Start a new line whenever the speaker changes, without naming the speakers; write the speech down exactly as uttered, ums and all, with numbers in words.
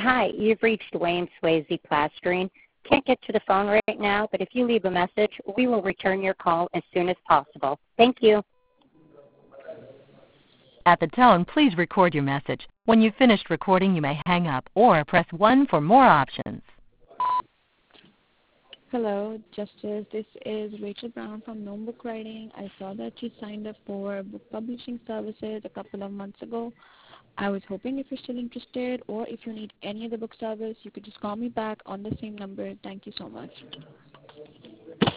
Hi, you've reached Wayne Swayze Plastering. Can't get to the phone right now, but if you leave a message, we will return your call as soon as possible. Thank you.
At the tone, please record your message. When you've finished recording, you may hang up or press one for more options.
Hello, Justice. This is Rachel Brown from Gnome Book Writing. I saw that you signed up for book publishing services a couple of months ago. I was hoping if you're still interested or if you need any other book service, you could just call me back on the same number. Thank you so much.